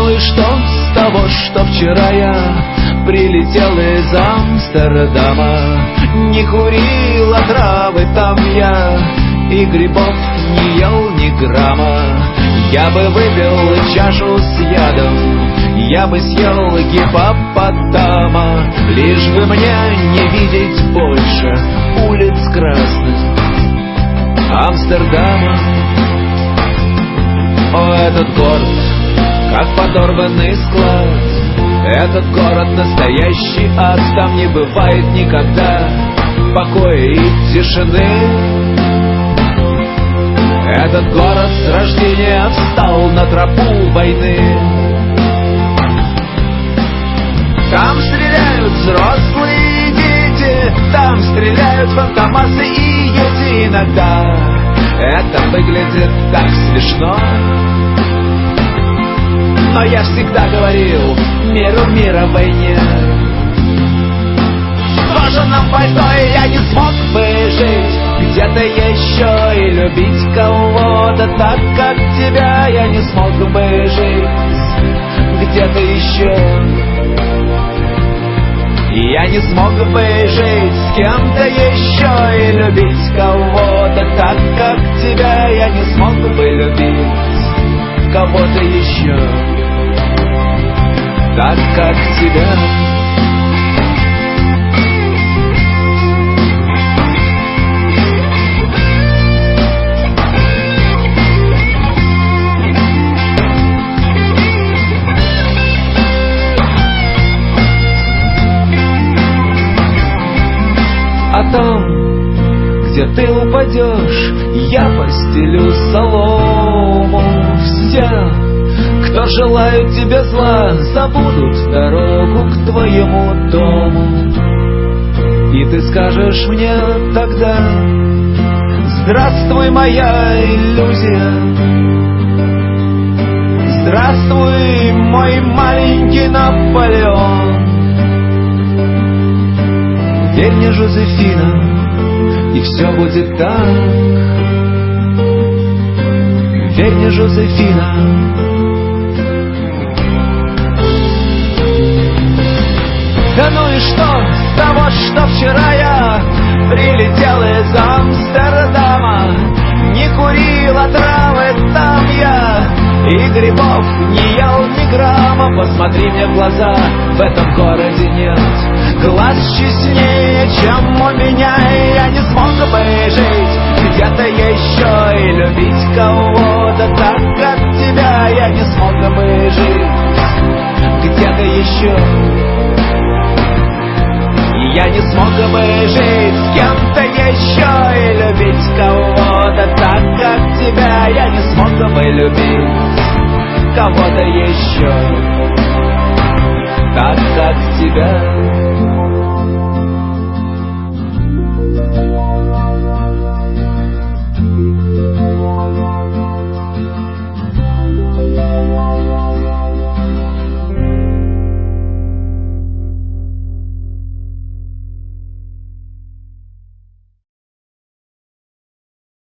ну и что с того, что вчера я прилетел из Амстердама? Не курил травы там я, и грибов не ел ни грамма. Я бы выпил чашу с ядом, я бы съел гиппопотама, лишь бы мне не видеть больше улиц красных Амстердама. О, этот город, как подорванный склад, этот город настоящий ад, там не бывает никогда покоя и тишины. Этот город с рождения встал на тропу войны. Там стреляют взрослые дети, там стреляют фантомасы и ети. Иногда это выглядит так смешно, но я всегда говорил миру мира войне. В кожаном пальто я не смог бы жить где-то еще и любить кого-то так, как тебя. Я не смог бы жить где-то еще. Я не смог бы жить с кем-то еще и любить кого-то так, как тебя. Я не смог бы любить кого-то еще так, как тебя. А там, где ты упадешь, я постелю солому. Все, кто желает тебе зла, забудут дорогу к твоему дому. И ты скажешь мне тогда: здравствуй, моя иллюзия, здравствуй, мой маленький Наполеон. Верь мне, Жозефина, и все будет так. Верь мне, Жозефина. Да ну и что с того, что вчера я прилетел из Амстердама? Не курил травы там я, и грибов не ел ни грамма. Посмотри мне в глаза, в этом городе нет глаз честнее, чем у меня. И я не смог бы жить где-то еще и любить кого-то так, как тебя. Я не смог бы жить где-то еще. И я не смог бы жить с кем-то еще и любить кого-то так, как тебя. Я не смог бы любить кого-то еще так, как тебя.